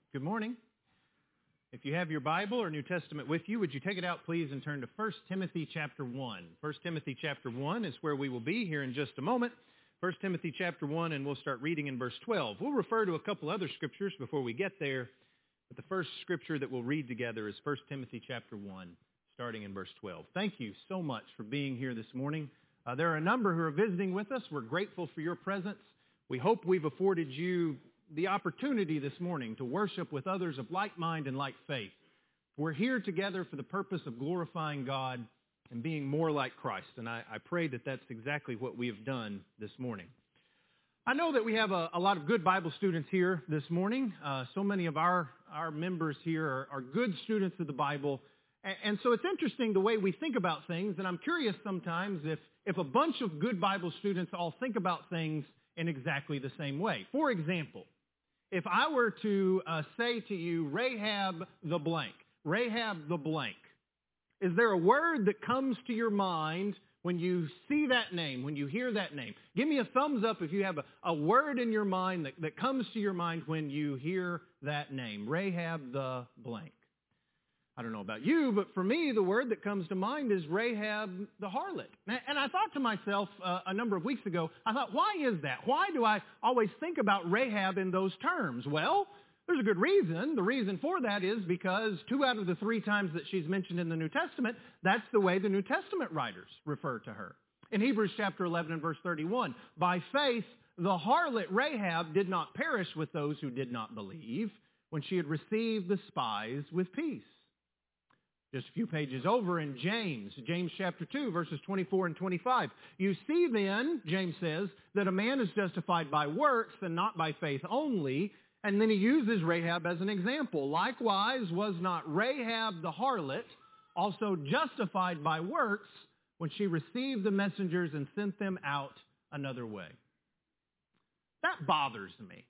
Good morning. If you have your Bible or New Testament with you, would you take it out, please, and turn to 1 Timothy chapter 1. 1 Timothy chapter 1 is where we will be here in just a moment. 1 Timothy chapter 1, and we'll start reading in verse 12. We'll refer to a couple other scriptures before we get there, but the first scripture that we'll read together is 1 Timothy chapter 1, starting in verse 12. Thank you so much for being here this morning. There are a number who are visiting with us. We're grateful for your presence. We hope we've afforded you the opportunity this morning to worship with others of like mind and like faith. We're here together for the purpose of glorifying God and being more like Christ, and I pray that that's exactly what we have done this morning. I know that we have a lot of good Bible students here this morning. So many of our members here are good students of the Bible, and so it's interesting the way we think about things, and I'm curious sometimes if a bunch of good Bible students all think about things in exactly the same way. For example, if I were to say to you, Rahab the blank, is there a word that comes to your mind when you see that name, when you hear that name? Give me a thumbs up if you have a word in your mind that comes to your mind when you hear that name, Rahab the blank. I don't know about you, but for me, the word that comes to mind is Rahab the harlot. And I thought to myself a number of weeks ago, why is that? Why do I always think about Rahab in those terms? Well, there's a good reason. The reason for that is because 2 out of the 3 times that she's mentioned in the New Testament, that's the way the New Testament writers refer to her. In Hebrews chapter 11 and verse 31, by faith, the harlot Rahab did not perish with those who did not believe when she had received the spies with peace. Just a few pages over in James chapter 2, verses 24 and 25. You see then, James says, that a man is justified by works and not by faith only. And then he uses Rahab as an example. Likewise, was not Rahab the harlot also justified by works when she received the messengers and sent them out another way? That bothers me.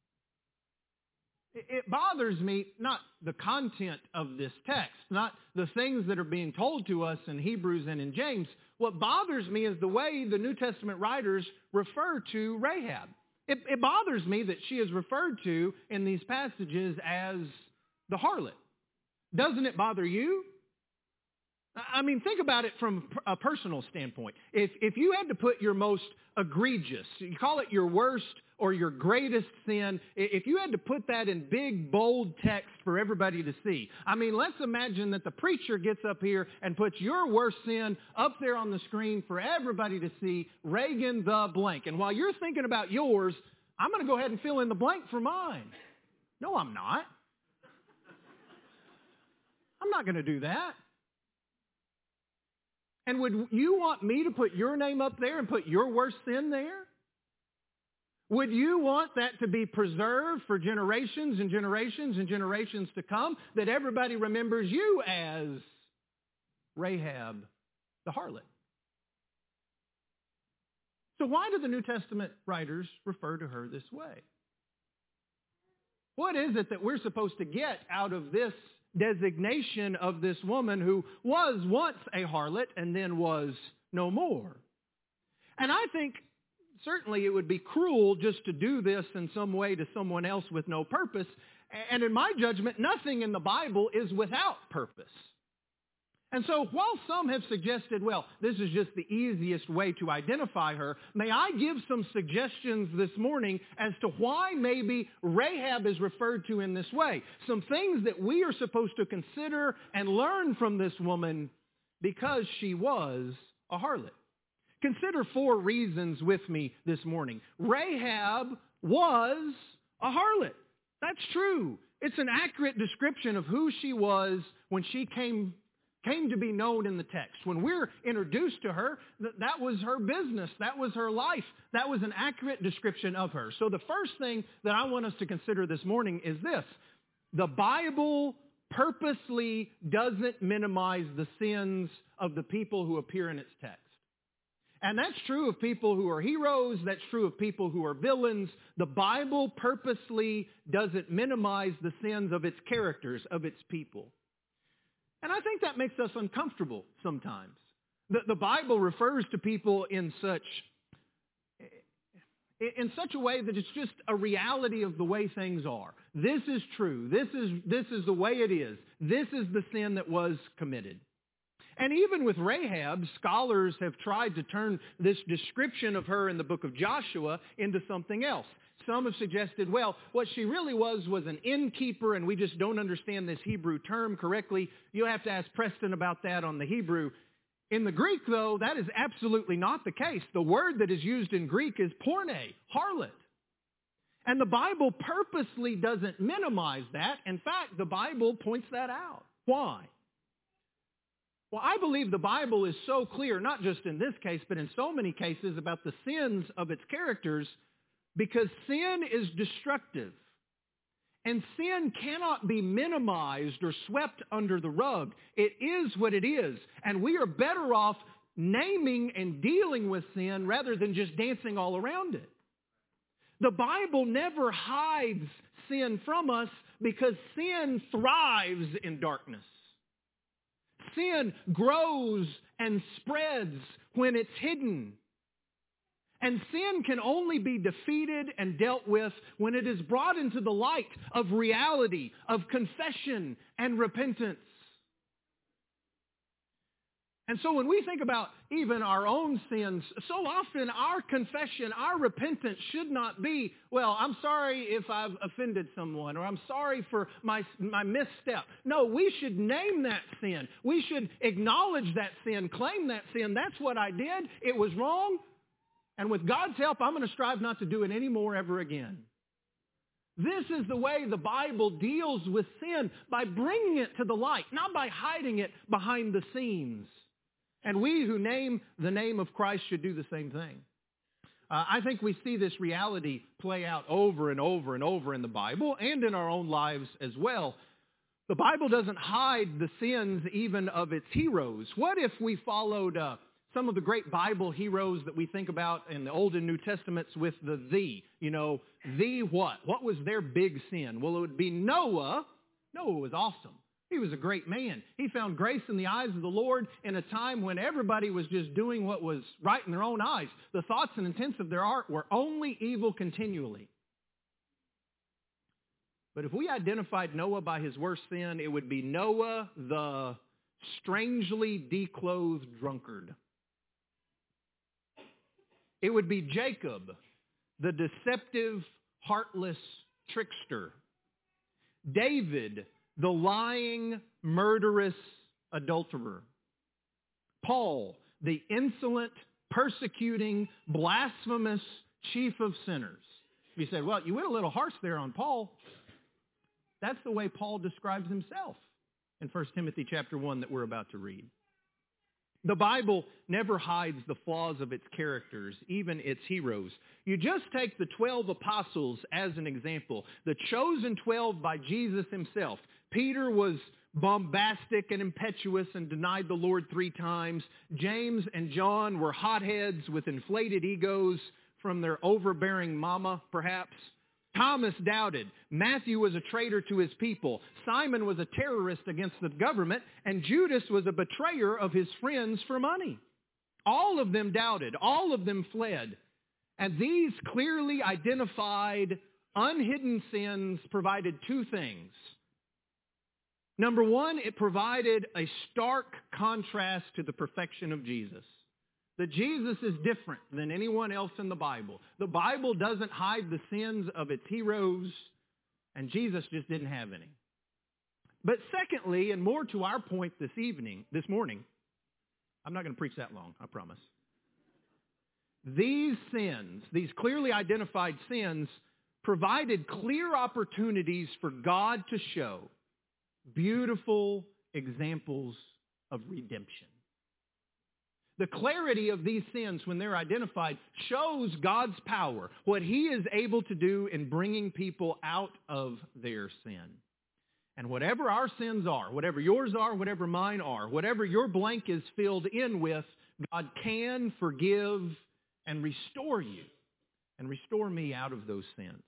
It bothers me, not the content of this text, not the things that are being told to us in Hebrews and in James. What bothers me is the way the New Testament writers refer to Rahab. It bothers me that she is referred to in these passages as the harlot. Doesn't it bother you? I mean, think about it from a personal standpoint. If you had to put your most egregious, you call it your worst or your greatest sin, if you had to put that in big, bold text for everybody to see, I mean, let's imagine that the preacher gets up here and puts your worst sin up there on the screen for everybody to see, Reagan the blank. And while you're thinking about yours, I'm going to go ahead and fill in the blank for mine. No, I'm not. I'm not going to do that. And would you want me to put your name up there and put your worst sin there? Would you want that to be preserved for generations and generations and generations to come, that everybody remembers you as Rahab the harlot? So why do the New Testament writers refer to her this way? What is it that we're supposed to get out of this designation of this woman who was once a harlot and then was no more? And I think certainly it would be cruel just to do this in some way to someone else with no purpose. And in my judgment, nothing in the Bible is without purpose. And so while some have suggested, well, this is just the easiest way to identify her, may I give some suggestions this morning as to why maybe Rahab is referred to in this way? Some things that we are supposed to consider and learn from this woman because she was a harlot. Consider 4 reasons with me this morning. Rahab was a harlot. That's true. It's an accurate description of who she was when she came to be known in the text. When we're introduced to her, that was her business. That was her life. That was an accurate description of her. So the first thing that I want us to consider this morning is this. The Bible purposely doesn't minimize the sins of the people who appear in its text. And that's true of people who are heroes. That's true of people who are villains. The Bible purposely doesn't minimize the sins of its characters, of its people. And I think that makes us uncomfortable sometimes. The Bible refers to people in such in such a way that it's just a reality of the way things are. This is true. This is the way it is. This is the sin that was committed. And even with Rahab, scholars have tried to turn this description of her in the book of Joshua into something else. Some have suggested, well, what she really was an innkeeper, and we just don't understand this Hebrew term correctly. You'll have to ask Preston about that on the Hebrew. In the Greek, though, that is absolutely not the case. The word that is used in Greek is porne, harlot. And the Bible purposely doesn't minimize that. In fact, the Bible points that out. Why? Well, I believe the Bible is so clear, not just in this case, but in so many cases about the sins of its characters, because sin is destructive. And sin cannot be minimized or swept under the rug. It is what it is. And we are better off naming and dealing with sin rather than just dancing all around it. The Bible never hides sin from us because sin thrives in darkness. Sin grows and spreads when it's hidden. And sin can only be defeated and dealt with when it is brought into the light of reality, of confession and repentance. And so when we think about even our own sins, so often our confession, our repentance should not be, well, I'm sorry if I've offended someone, or I'm sorry for my misstep. No, we should name that sin. We should acknowledge that sin, claim that sin. That's what I did. It was wrong. And with God's help, I'm going to strive not to do it anymore ever again. This is the way the Bible deals with sin, by bringing it to the light, not by hiding it behind the scenes. And we who name the name of Christ should do the same thing. I think we see this reality play out over and over and over in the Bible and in our own lives as well. The Bible doesn't hide the sins even of its heroes. What if we followed some of the great Bible heroes that we think about in the Old and New Testaments with the what? What was their big sin? Well, it would be Noah. Noah was awesome. He was a great man. He found grace in the eyes of the Lord in a time when everybody was just doing what was right in their own eyes. The thoughts and intents of their heart were only evil continually. But if we identified Noah by his worst sin, it would be Noah, the strangely declothed drunkard. It would be Jacob, the deceptive, heartless trickster. David, the lying, murderous adulterer. Paul, the insolent, persecuting, blasphemous chief of sinners. You say, well, you went a little harsh there on Paul. That's the way Paul describes himself in 1 Timothy chapter 1 that we're about to read. The Bible never hides the flaws of its characters, even its heroes. You just take the 12 apostles as an example, the chosen 12 by Jesus himself. Peter was bombastic and impetuous and denied the Lord 3 times. James and John were hotheads with inflated egos from their overbearing mama, perhaps. Thomas doubted. Matthew was a traitor to his people. Simon was a terrorist against the government. And Judas was a betrayer of his friends for money. All of them doubted. All of them fled. And these clearly identified, unhidden sins provided 2 things. Number 1, it provided a stark contrast to the perfection of Jesus. That Jesus is different than anyone else in the Bible. The Bible doesn't hide the sins of its heroes, and Jesus just didn't have any. But secondly, and more to our point this morning, I'm not going to preach that long, I promise. These sins, these clearly identified sins, provided clear opportunities for God to show beautiful examples of redemption. The clarity of these sins, when they're identified, shows God's power, what He is able to do in bringing people out of their sin. And whatever our sins are, whatever yours are, whatever mine are, whatever your blank is filled in with, God can forgive and restore you and restore me out of those sins.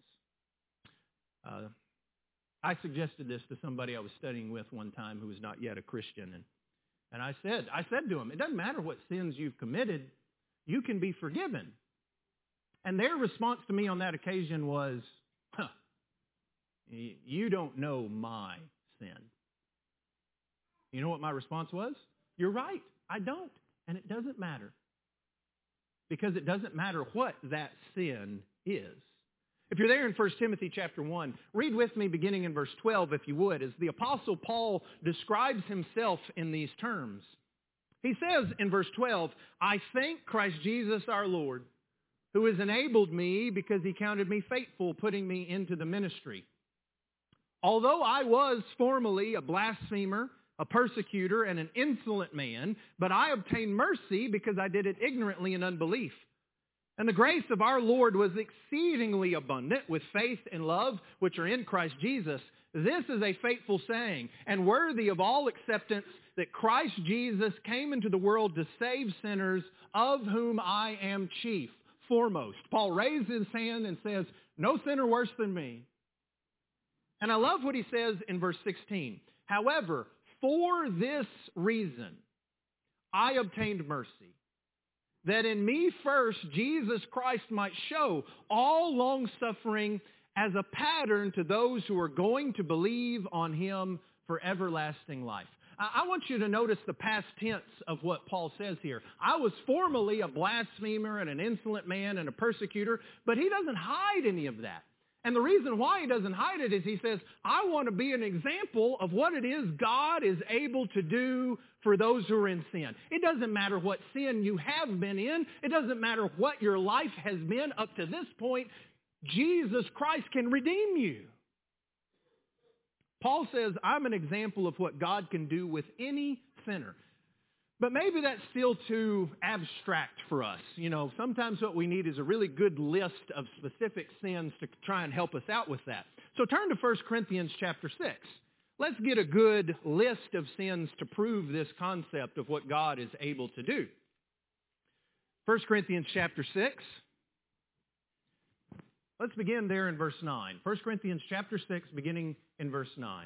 I suggested this to somebody I was studying with one time who was not yet a Christian, and I said to him, it doesn't matter what sins you've committed, you can be forgiven. And their response to me on that occasion was, you don't know my sin. You know what my response was? You're right, I don't. And it doesn't matter. Because it doesn't matter what that sin is. If you're there in 1 Timothy chapter 1, read with me beginning in verse 12, if you would, as the Apostle Paul describes himself in these terms. He says in verse 12, I thank Christ Jesus our Lord, who has enabled me because he counted me faithful, putting me into the ministry. Although I was formerly a blasphemer, a persecutor, and an insolent man, but I obtained mercy because I did it ignorantly in unbelief. And the grace of our Lord was exceedingly abundant with faith and love, which are in Christ Jesus. This is a faithful saying, and worthy of all acceptance, that Christ Jesus came into the world to save sinners, of whom I am chief, foremost. Paul raised his hand and says, no sinner worse than me. And I love what he says in verse 16. However, for this reason, I obtained mercy, that in me first Jesus Christ might show all long-suffering as a pattern to those who are going to believe on him for everlasting life. I want you to notice the past tense of what Paul says here. I was formerly a blasphemer and an insolent man and a persecutor, but he doesn't hide any of that. And the reason why he doesn't hide it is he says, I want to be an example of what it is God is able to do for those who are in sin. It doesn't matter what sin you have been in. It doesn't matter what your life has been up to this point. Jesus Christ can redeem you. Paul says, I'm an example of what God can do with any sinner. But maybe that's still too abstract for us. You know, sometimes what we need is a really good list of specific sins to try and help us out with that. So turn to 1 Corinthians chapter 6. Let's get a good list of sins to prove this concept of what God is able to do. 1 Corinthians chapter 6. Let's begin there in verse 9. 1 Corinthians chapter 6, beginning in verse 9.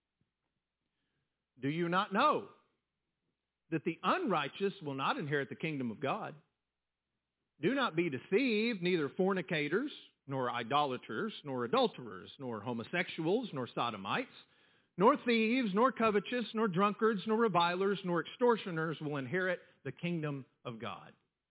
Do you not know that the unrighteous will not inherit the kingdom of God? Do not be deceived, neither fornicators, nor idolaters, nor adulterers, nor homosexuals, nor sodomites, nor thieves, nor covetous, nor drunkards, nor revilers, nor extortioners will inherit the kingdom of God.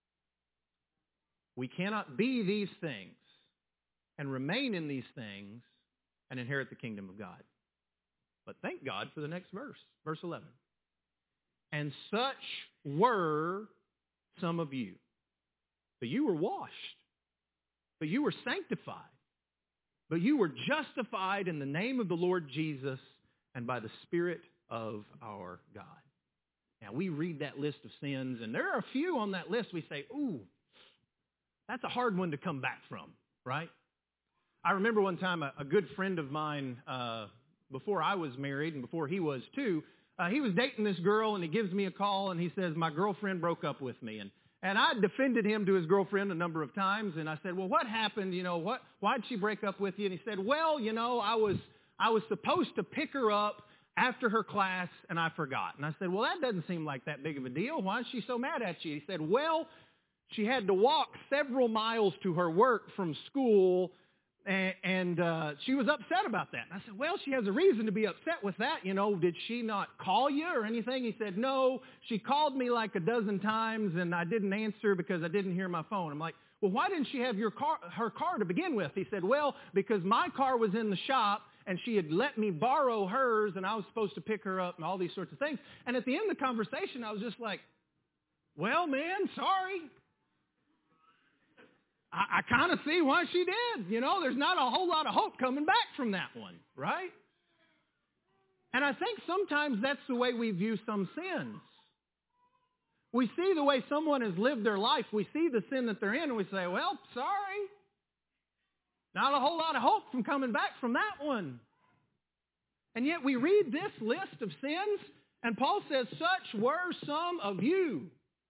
We cannot be these things and remain in these things and inherit the kingdom of God. But thank God for the next verse, verse 11. And such were some of you. But you were washed. But you were sanctified. But you were justified in the name of the Lord Jesus and by the Spirit of our God. Now, we read that list of sins, and there are a few on that list we say, ooh, that's a hard one to come back from, right? I remember one time a good friend of mine, before I was married and before he was too, he was dating this girl, and he gives me a call, and he says, my girlfriend broke up with me. And I defended him to his girlfriend a number of times, and I said, well, what happened? You know, why'd she break up with you? And he said, well, you know, I was supposed to pick her up after her class, and I forgot. And I said, well, that doesn't seem like that big of a deal. Why is she so mad at you? He said, well, she had to walk several miles to her work from school, and she was upset about that. And I said, well, she has a reason to be upset with that. You know, did she not call you or anything? He said, no, she called me like a dozen times, and I didn't answer because I didn't hear my phone. I'm like, well, why didn't she have her car to begin with? He said, well, because my car was in the shop, and she had let me borrow hers, and I was supposed to pick her up and all these sorts of things. And at the end of the conversation, I was just like, well, man, sorry. I kind of see why she did. You know, there's not a whole lot of hope coming back from that one, right? And I think sometimes that's the way we view some sins. We see the way someone has lived their life. We see the sin that they're in, and we say, well, sorry. Not a whole lot of hope from coming back from that one. And yet we read this list of sins, and Paul says, such were some of you.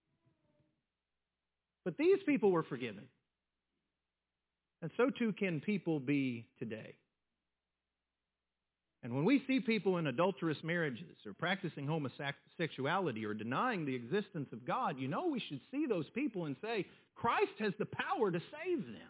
But these people were forgiven. And so too can people be today. And when we see people in adulterous marriages or practicing homosexuality or denying the existence of God, we should see those people and say, Christ has the power to save them.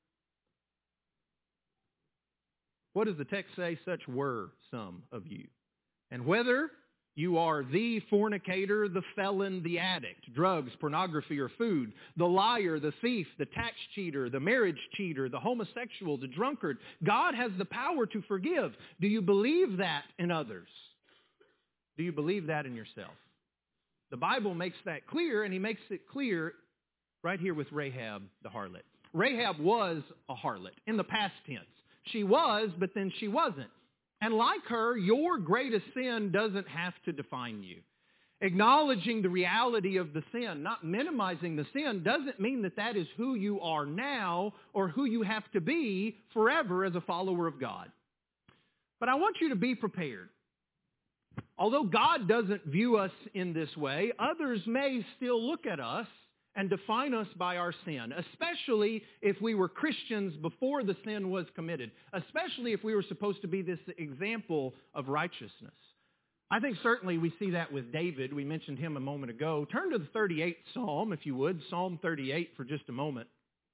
What does the text say? Such were some of you. And whether you are the fornicator, the felon, the addict, drugs, pornography, or food, the liar, the thief, the tax cheater, the marriage cheater, the homosexual, the drunkard, God has the power to forgive. Do you believe that in others? Do you believe that in yourself? The Bible makes that clear, and he makes it clear right here with Rahab the harlot. Rahab was a harlot in the past tense. She was, but then she wasn't. And like her, your greatest sin doesn't have to define you. Acknowledging the reality of the sin, not minimizing the sin, doesn't mean that that is who you are now or who you have to be forever as a follower of God. But I want you to be prepared. Although God doesn't view us in this way, others may still look at us and define us by our sin, especially if we were Christians before the sin was committed, especially if we were supposed to be this example of righteousness. I think certainly we see that with David. We mentioned him a moment ago. Turn to the 38th Psalm, if you would, Psalm 38 for just a moment.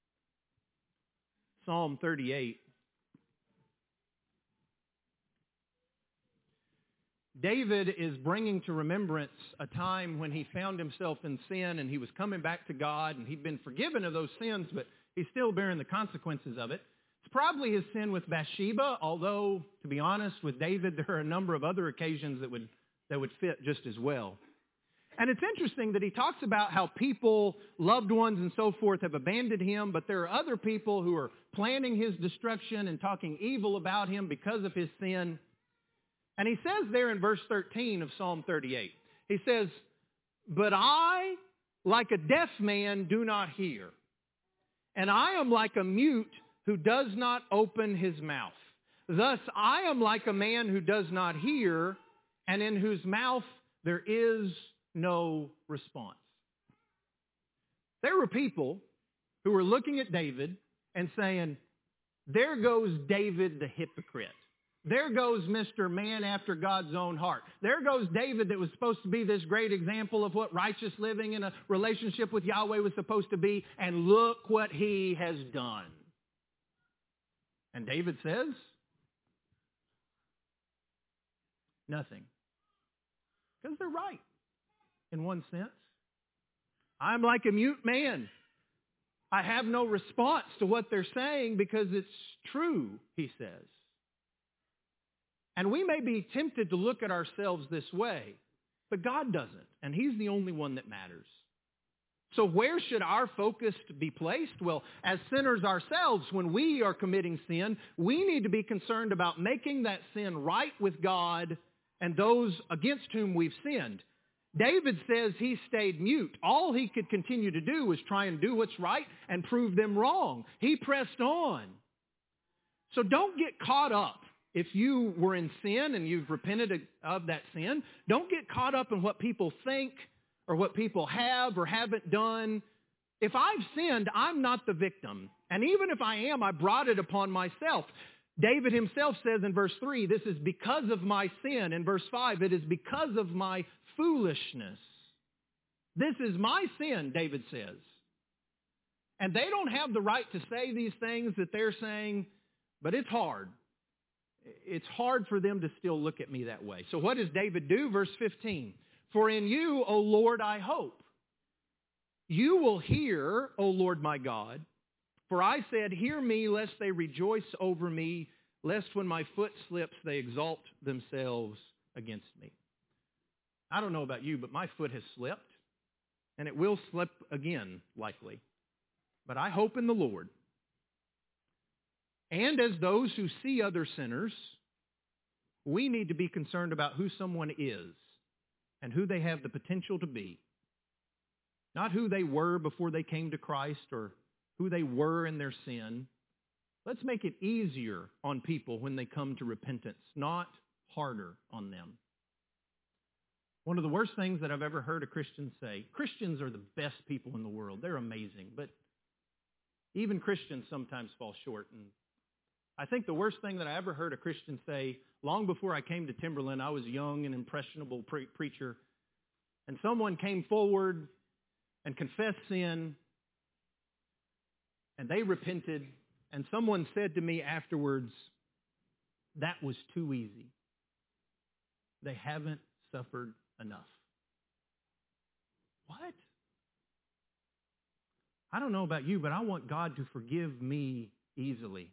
Psalm 38. David is bringing to remembrance a time when he found himself in sin and he was coming back to God and he'd been forgiven of those sins, but he's still bearing the consequences of it. It's probably his sin with Bathsheba, although, to be honest, with David, there are a number of other occasions that would fit just as well. And it's interesting that he talks about how people, loved ones and so forth, have abandoned him, but there are other people who are planning his destruction and talking evil about him because of his sin. And he says there in verse 13 of Psalm 38, he says, "But I, like a deaf man, do not hear, and I am like a mute who does not open his mouth. Thus I am like a man who does not hear, and in whose mouth there is no response." There were people who were looking at David and saying, "There goes David the hypocrite. There goes Mr. Man after God's own heart. There goes David that was supposed to be this great example of what righteous living in a relationship with Yahweh was supposed to be, and look what he has done." And David says, nothing. Because they're right, in one sense. I'm like a mute man. I have no response to what they're saying because it's true, he says. And we may be tempted to look at ourselves this way, but God doesn't, and he's the only one that matters. So where should our focus be placed? Well, as sinners ourselves, when we are committing sin, we need to be concerned about making that sin right with God and those against whom we've sinned. David says he stayed mute. All he could continue to do was try and do what's right and prove them wrong. He pressed on. So don't get caught up. If you were in sin and you've repented of that sin, don't get caught up in what people think or what people have or haven't done. If I've sinned, I'm not the victim. And even if I am, I brought it upon myself. David himself says in verse 3, this is because of my sin. In verse 5, it is because of my foolishness. This is my sin, David says. And they don't have the right to say these things that they're saying, but it's hard. It's hard for them to still look at me that way. So what does David do? Verse 15. "For in you, O Lord, I hope. You will hear, O Lord my God. For I said, hear me, lest they rejoice over me, lest when my foot slips, they exalt themselves against me." I don't know about you, but my foot has slipped, and it will slip again, likely. But I hope in the Lord. And as those who see other sinners, we need to be concerned about who someone is and who they have the potential to be. Not who they were before they came to Christ or who they were in their sin. Let's make it easier on people when they come to repentance, not harder on them. One of the worst things that I've ever heard a Christian say, Christians are the best people in the world. They're amazing. But even Christians sometimes fall short, and I think the worst thing that I ever heard a Christian say, long before I came to Timberland, I was a young and impressionable preacher, and someone came forward and confessed sin, and they repented, and someone said to me afterwards, that was too easy. They haven't suffered enough. What? I don't know about you, but I want God to forgive me easily.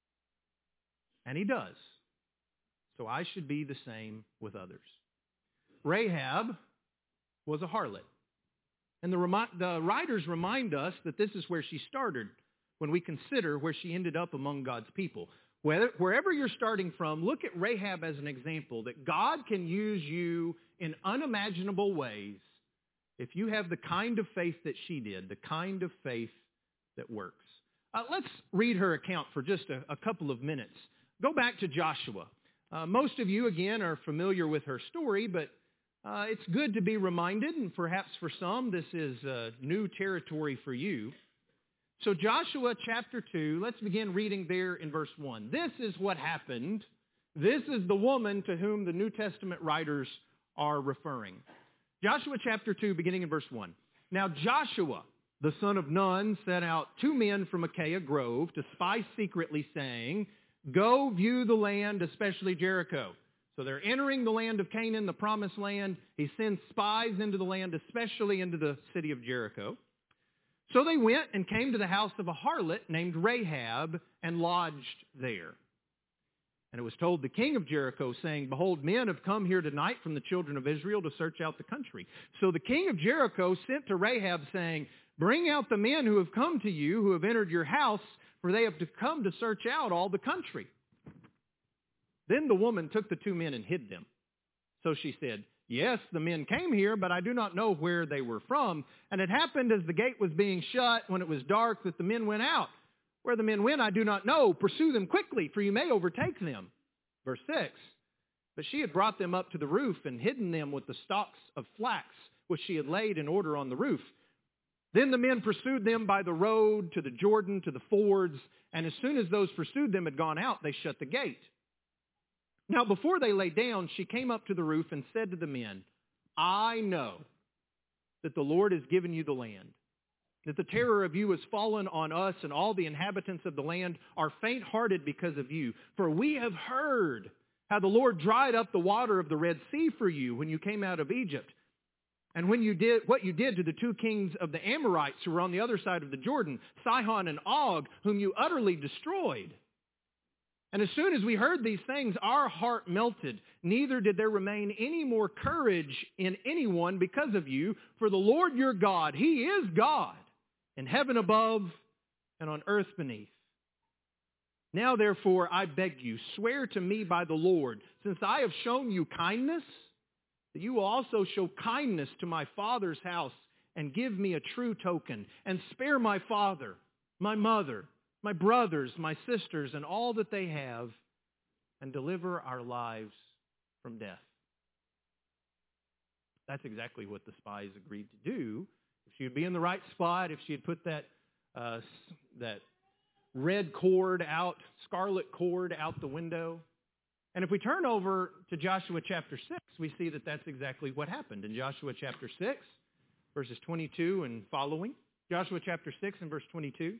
And He does. So I should be the same with others. Rahab was a harlot. And the writers remind us that this is where she started when we consider where she ended up among God's people. Wherever you're starting from, look at Rahab as an example that God can use you in unimaginable ways if you have the kind of faith that she did, the kind of faith that works. Let's read her account for just a couple of minutes. Go back to Joshua. Most of you, again, are familiar with her story, but it's good to be reminded, and perhaps for some, this is new territory for you. So Joshua chapter 2, let's begin reading there in verse 1. This is what happened. This is the woman to whom the New Testament writers are referring. Joshua chapter 2, beginning in verse 1. Now Joshua, the son of Nun, sent out 2 men from Achaia Grove to spy secretly, saying, go view the land, especially Jericho. So they're entering the land of Canaan, the promised land. He sends spies into the land, especially into the city of Jericho. So they went and came to the house of a harlot named Rahab and lodged there. And it was told the king of Jericho, saying, behold, men have come here tonight from the children of Israel to search out the country. So the king of Jericho sent to Rahab, saying, bring out the men who have come to you, who have entered your house, for they have come to search out all the country. Then the woman took the 2 men and hid them. So she said, yes, the men came here, but I do not know where they were from. And it happened as the gate was being shut, when it was dark, that the men went out. Where the men went, I do not know. Pursue them quickly, for you may overtake them. Verse 6, but she had brought them up to the roof and hidden them with the stalks of flax, which she had laid in order on the roof. Then the men pursued them by the road to the Jordan, to the fords, and as soon as those pursued them had gone out, they shut the gate. Now before they lay down, she came up to the roof and said to the men, I know that the Lord has given you the land, that the terror of you has fallen on us, and all the inhabitants of the land are faint-hearted because of you. For we have heard how the Lord dried up the water of the Red Sea for you when you came out of Egypt, and when you did what you did to the 2 kings of the Amorites who were on the other side of the Jordan, Sihon and Og, whom you utterly destroyed. And as soon as we heard these things, our heart melted. Neither did there remain any more courage in anyone because of you. For the Lord your God, He is God, in heaven above and on earth beneath. Now therefore, I beg you, swear to me by the Lord, since I have shown you kindness, that you will also show kindness to my father's house and give me a true token, and spare my father, my mother, my brothers, my sisters, and all that they have, and deliver our lives from death. That's exactly what the spies agreed to do. If she would be in the right spot, if she had put that red cord out, scarlet cord out the window. And if we turn over to Joshua chapter 6, we see that that's exactly what happened. In Joshua chapter 6, verses 22 and following. Joshua chapter 6 and verse 22.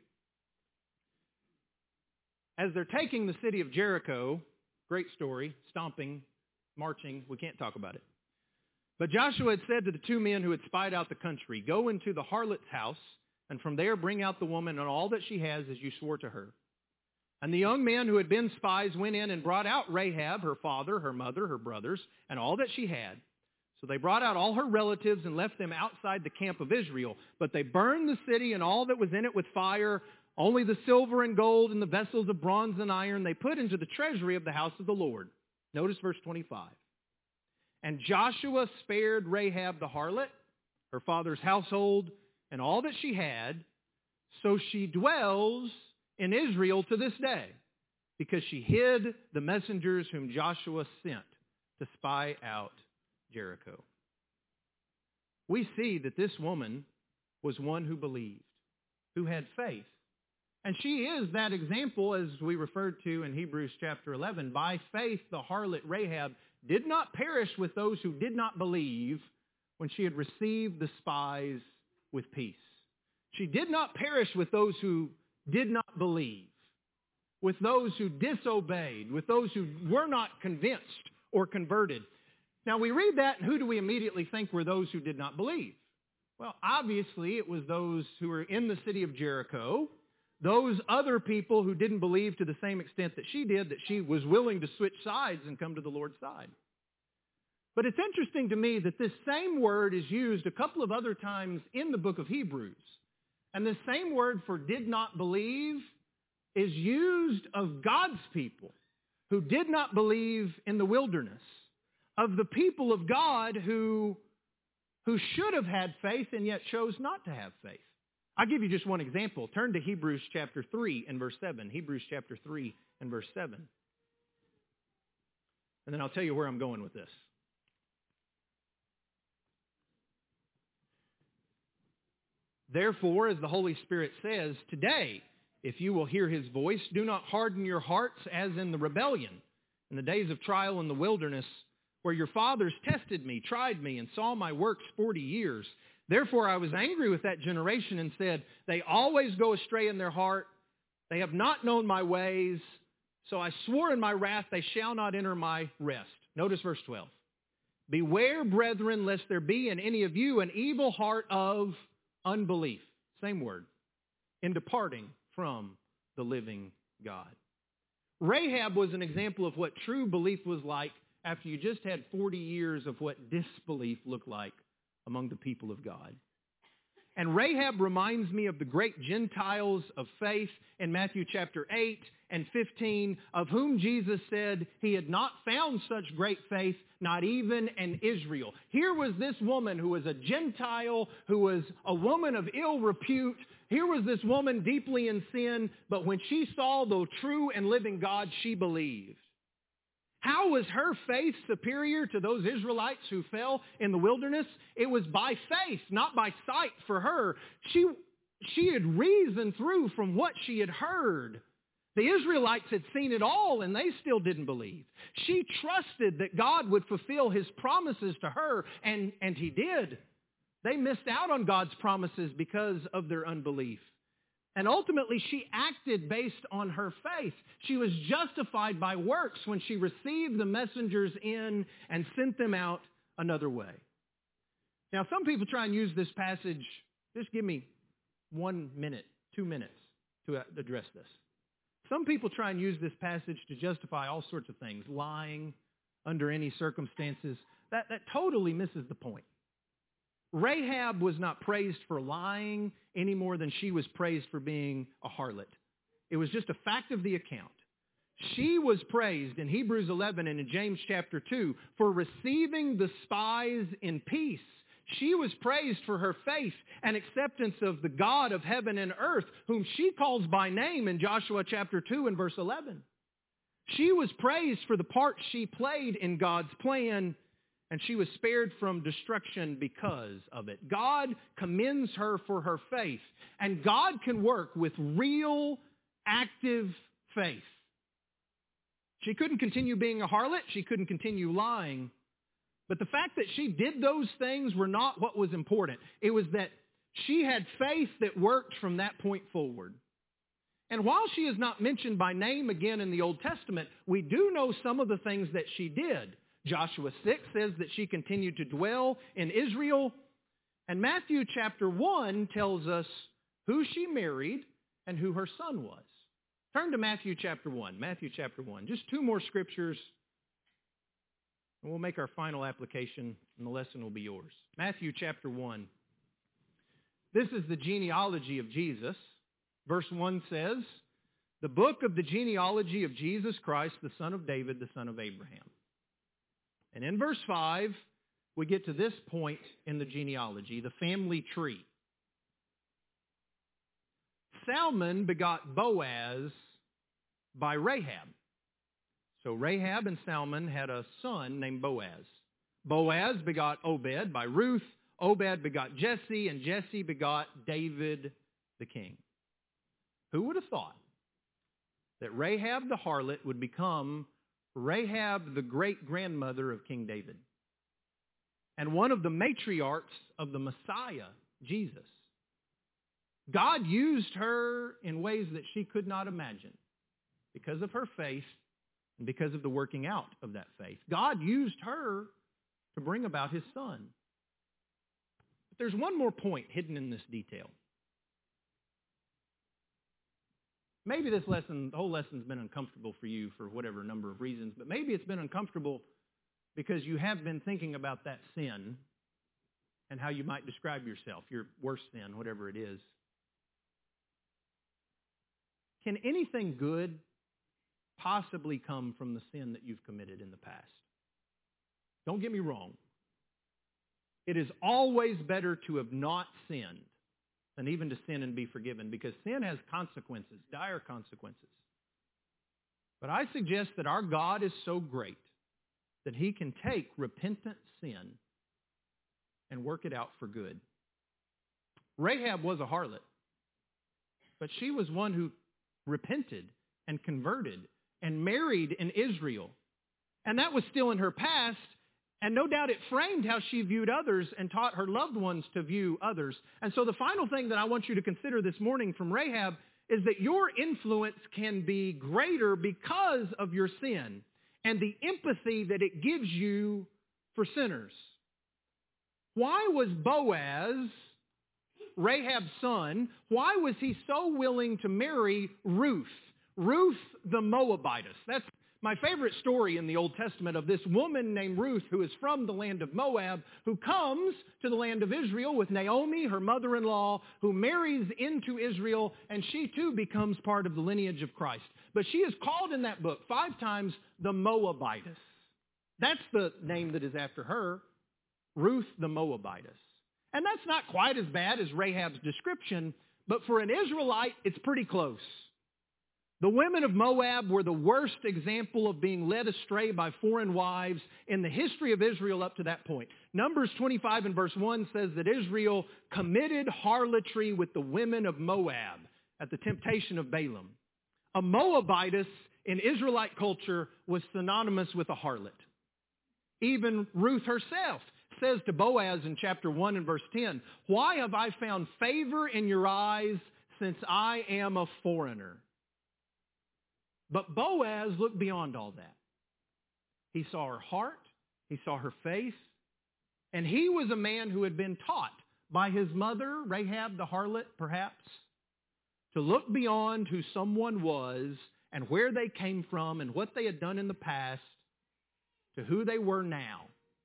As they're taking the city of Jericho, great story, stomping, marching, we can't talk about it. But Joshua had said to the 2 men who had spied out the country, go into the harlot's house, and from there bring out the woman and all that she has as you swore to her. And the young men who had been spies went in and brought out Rahab, her father, her mother, her brothers, and all that she had. So they brought out all her relatives and left them outside the camp of Israel. But they burned the city and all that was in it with fire. Only the silver and gold and the vessels of bronze and iron they put into the treasury of the house of the Lord. Notice verse 25. And Joshua spared Rahab the harlot, her father's household, and all that she had. So she dwells in Israel to this day, because she hid the messengers whom Joshua sent to spy out Jericho. We see that this woman was one who believed, who had faith, And she is that example, as we referred to in Hebrews chapter 11. By faith, the harlot Rahab did not perish with those who did not believe when she had received the spies with peace. She did not perish with those who did not believe, with those who disobeyed, with those who were not convinced or converted. Now we read that, and who do we immediately think were those who did not believe? Well, obviously it was those who were in the city of Jericho, those other people who didn't believe to the same extent that she did, that she was willing to switch sides and come to the Lord's side. But it's interesting to me that this same word is used a couple of other times in the book of Hebrews. And this same word for did not believe is used of God's people who did not believe in the wilderness, of the people of God who should have had faith and yet chose not to have faith. I'll give you just one example. Turn to Hebrews chapter 3 and verse 7. Hebrews chapter 3 and verse 7. And then I'll tell you where I'm going with this. Therefore, as the Holy Spirit says, today, if you will hear his voice, do not harden your hearts as in the rebellion, in the days of trial in the wilderness, where your fathers tested me, tried me, and saw my works 40 years. Therefore I was angry with that generation and said, they always go astray in their heart. They have not known my ways. So I swore in my wrath, they shall not enter my rest. Notice verse 12. Beware, brethren, lest there be in any of you an evil heart of unbelief. Same word. In departing from the living God. Rahab was an example of what true belief was like after you just had 40 years of what disbelief looked like among the people of God. And Rahab reminds me of the great Gentiles of faith in Matthew chapter 8 and 15, of whom Jesus said he had not found such great faith, not even in Israel. Here was this woman who was a Gentile, who was a woman of ill repute. Here was this woman deeply in sin, but when she saw the true and living God, she believed. How was her faith superior to those Israelites who fell in the wilderness? It was by faith, not by sight for her. She had reasoned through from what she had heard. The Israelites had seen it all, and they still didn't believe. She trusted that God would fulfill his promises to her, and he did. They missed out on God's promises because of their unbelief. And ultimately, she acted based on her faith. She was justified by works when she received the messengers in and sent them out another way. Now, some people try and use this passage. Just give me 1 minute, 2 minutes to address this. Some people try and use this passage to justify all sorts of things, lying under any circumstances. That totally misses the point. Rahab was not praised for lying any more than she was praised for being a harlot. It was just a fact of the account. She was praised in Hebrews 11 and in James chapter 2 for receiving the spies in peace. She was praised for her faith and acceptance of the God of heaven and earth, whom she calls by name in Joshua chapter 2 and verse 11. She was praised for the part she played in God's plan, and she was spared from destruction because of it. God commends her for her faith, and God can work with real, active faith. She couldn't continue being a harlot. She couldn't continue lying. But the fact that she did those things were not what was important. It was that she had faith that worked from that point forward. And while she is not mentioned by name again in the Old Testament, we do know some of the things that she did. Joshua 6 says that she continued to dwell in Israel. And Matthew chapter 1 tells us who she married and who her son was. Turn to Matthew chapter 1. Matthew chapter 1. Just 2 more scriptures, and we'll make our final application, and the lesson will be yours. Matthew chapter 1. This is the genealogy of Jesus. Verse 1 says, the book of the genealogy of Jesus Christ, the son of David, the son of Abraham. And in verse 5, we get to this point in the genealogy, the family tree. Salmon begot Boaz by Rahab. So Rahab and Salmon had a son named Boaz. Boaz begot Obed by Ruth. Obed begot Jesse, and Jesse begot David the king. Who would have thought that Rahab the harlot would become Rahab the great-grandmother of King David and one of the matriarchs of the Messiah, Jesus? God used her in ways that she could not imagine because of her faith and because of the working out of that faith. God used her to bring about his son. But there's one more point hidden in this detail. Maybe the whole lesson's been uncomfortable for you for whatever number of reasons, but maybe it's been uncomfortable because you have been thinking about that sin and how you might describe yourself, your worst sin, whatever it is. Can anything good possibly come from the sin that you've committed in the past? Don't get me wrong. It is always better to have not sinned than even to sin and be forgiven, because sin has consequences, dire consequences. But I suggest that our God is so great that he can take repentant sin and work it out for good. Rahab was a harlot, but she was one who repented and converted and married in Israel. And that was still in her past, and no doubt it framed how she viewed others and taught her loved ones to view others. And so the final thing that I want you to consider this morning from Rahab is that your influence can be greater because of your sin and the empathy that it gives you for sinners. Why was Boaz, Rahab's son, why was he so willing to marry Ruth the Moabitess? That's my favorite story in the Old Testament of this woman named Ruth, who is from the land of Moab, who comes to the land of Israel with Naomi, her mother-in-law, who marries into Israel, and she too becomes part of the lineage of Christ. But she is called in that book 5 times the Moabitess. That's the name that is after her, Ruth the Moabitess. And that's not quite as bad as Rahab's description, but for an Israelite, it's pretty close. The women of Moab were the worst example of being led astray by foreign wives in the history of Israel up to that point. Numbers 25 and verse 1 says that Israel committed harlotry with the women of Moab at the temptation of Balaam. A Moabitess in Israelite culture was synonymous with a harlot. Even Ruth herself says to Boaz in chapter 1 and verse 10, "Why have I found favor in your eyes since I am a foreigner?" But Boaz looked beyond all that. He saw her heart, he saw her face, and he was a man who had been taught by his mother, Rahab the harlot perhaps, to look beyond who someone was and where they came from and what they had done in the past to who they were now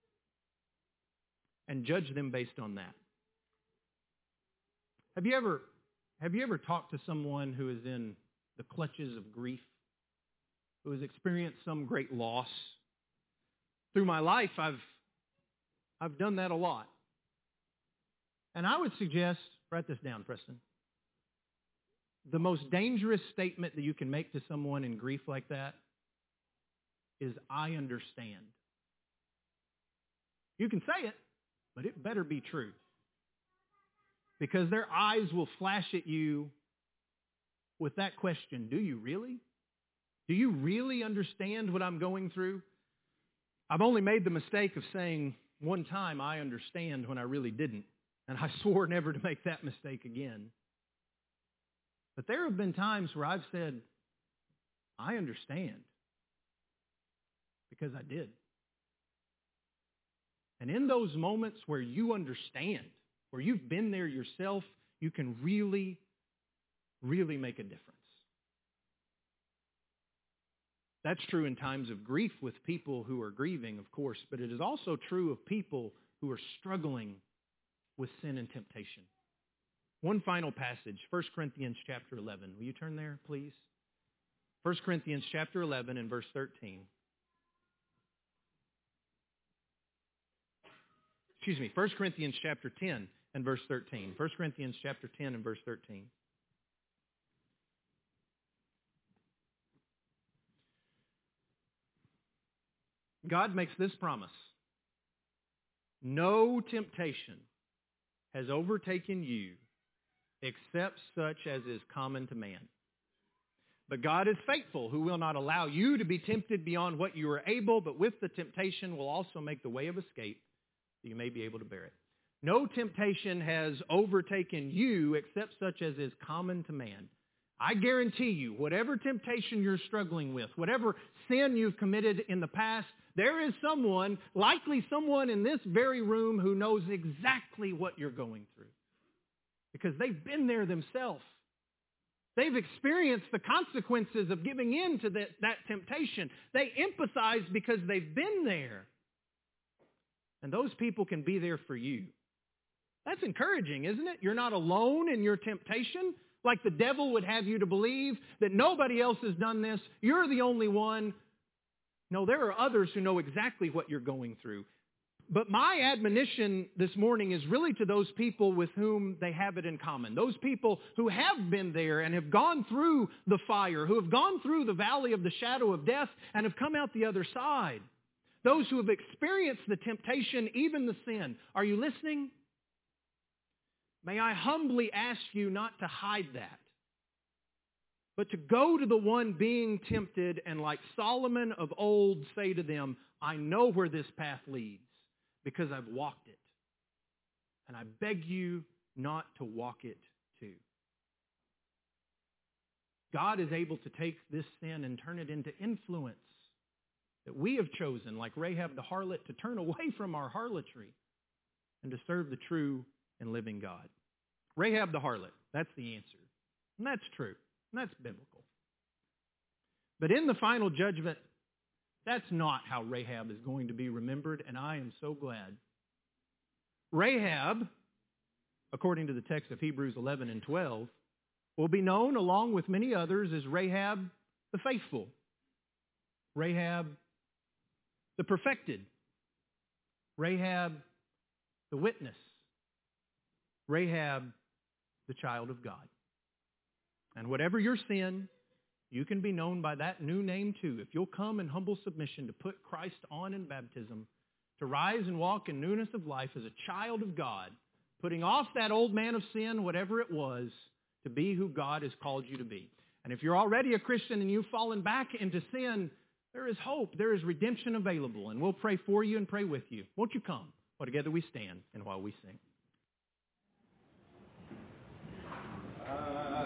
and judge them based on that. Have you ever talked to someone who is in the clutches of grief, who has experienced some great loss? Through my life, I've done that a lot. And I would suggest, write this down, Preston, the most dangerous statement that you can make to someone in grief like that is, "I understand." You can say it, but it better be true. Because their eyes will flash at you with that question, "Do you really? Do you really understand what I'm going through?" I've only made the mistake of saying one time, "I understand," when I really didn't. And I swore never to make that mistake again. But there have been times where I've said, "I understand," because I did. And in those moments where you understand, where you've been there yourself, you can really, really make a difference. That's true in times of grief with people who are grieving, of course, but it is also true of people who are struggling with sin and temptation. One final passage, 1 Corinthians chapter 11. Will you turn there, please? 1 Corinthians chapter 11 and verse 13. 1 Corinthians chapter 10 and verse 13. 1 Corinthians chapter 10 and verse 13. God makes this promise: "No temptation has overtaken you except such as is common to man." But God is faithful, who will not allow you to be tempted beyond what you are able, but with the temptation will also make the way of escape, so you may be able to bear it. No temptation has overtaken you except such as is common to man. I guarantee you, whatever temptation you're struggling with, whatever sin you've committed in the past, there is someone, likely someone in this very room, who knows exactly what you're going through. Because they've been there themselves. They've experienced the consequences of giving in to that temptation. They empathize because they've been there. And those people can be there for you. That's encouraging, isn't it? You're not alone in your temptation, like the devil would have you to believe that nobody else has done this. You're the only one. No, there are others who know exactly what you're going through. But my admonition this morning is really to those people with whom they have it in common. Those people who have been there and have gone through the fire, who have gone through the valley of the shadow of death and have come out the other side. Those who have experienced the temptation, even the sin. Are you listening? May I humbly ask you not to hide that, but to go to the one being tempted and, like Solomon of old, say to them, I know where this path leads because I've walked it. And I beg you not to walk it too. God is able to take this sin and turn it into influence that we have chosen, like Rahab the harlot, to turn away from our harlotry and to serve the true and living God. Rahab the harlot, that's the answer. And that's true. And that's biblical. But in the final judgment, that's not how Rahab is going to be remembered, and I am so glad. Rahab, according to the text of Hebrews 11 and 12, will be known along with many others as Rahab the faithful, Rahab the perfected, Rahab the witness, Rahab the child of God. And whatever your sin, you can be known by that new name too. If you'll come in humble submission to put Christ on in baptism, to rise and walk in newness of life as a child of God, putting off that old man of sin, whatever it was, to be who God has called you to be. And if you're already a Christian and you've fallen back into sin, there is hope. There is redemption available. And we'll pray for you and pray with you. Won't you come while together we stand and while we sing?